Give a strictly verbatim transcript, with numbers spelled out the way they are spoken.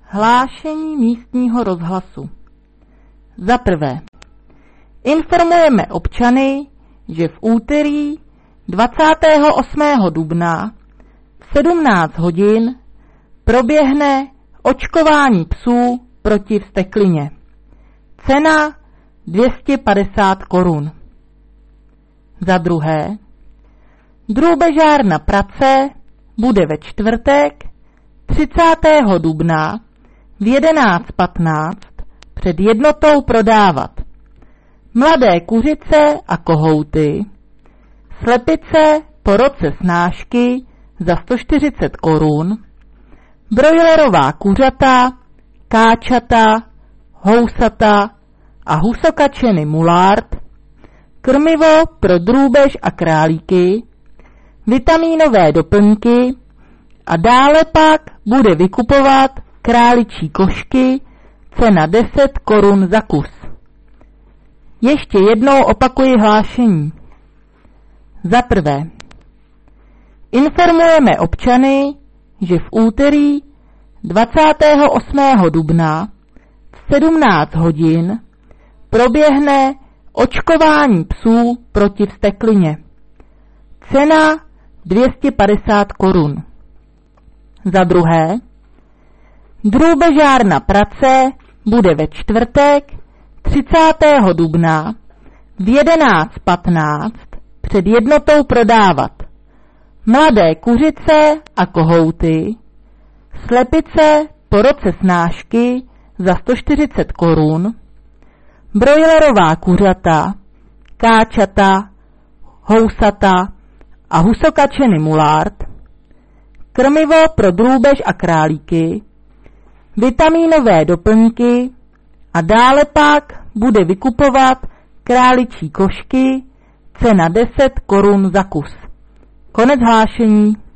Hlášení místního rozhlasu. Za prvé, informujeme občany, že v úterý dvacátého osmého dubna v sedmnáct hodin proběhne očkování psů proti vzteklině. Cena dvě stě padesát korun. Za druhé, drůbežárna Prace bude ve čtvrtek třicátého dubna v jedenáct patnáct před jednotou prodávat mladé kuřice a kohouty, slepice po roce snášky za sto čtyřicet korun, brojlerová kuřata, káčata, housata a husokačeny mulard, krmivo pro drůbež a králíky, vitamínové doplňky a dále pak bude vykupovat králičí košky, cena deset korun za kus. Ještě jednou opakuji hlášení. Za prvé, informujeme občany, že v úterý dvacátého osmého dubna v sedmnáct hodin proběhne očkování psů proti vzteklině. Cena dvě stě padesát korun. Za druhé, drůbežárna Prace bude ve čtvrtek třicátého dubna v jedenáct patnáct před jednotou prodávat mladé kuřice a kohouty, slepice po roce snášky za sto čtyřicet korun, brojlerová kuřata, káčata, housata a husokačeny mulard, krmivo pro drůbež a králíky, vitamínové doplňky a dále pak bude vykupovat králičí košky, cena deset korun za kus. Konec hlášení.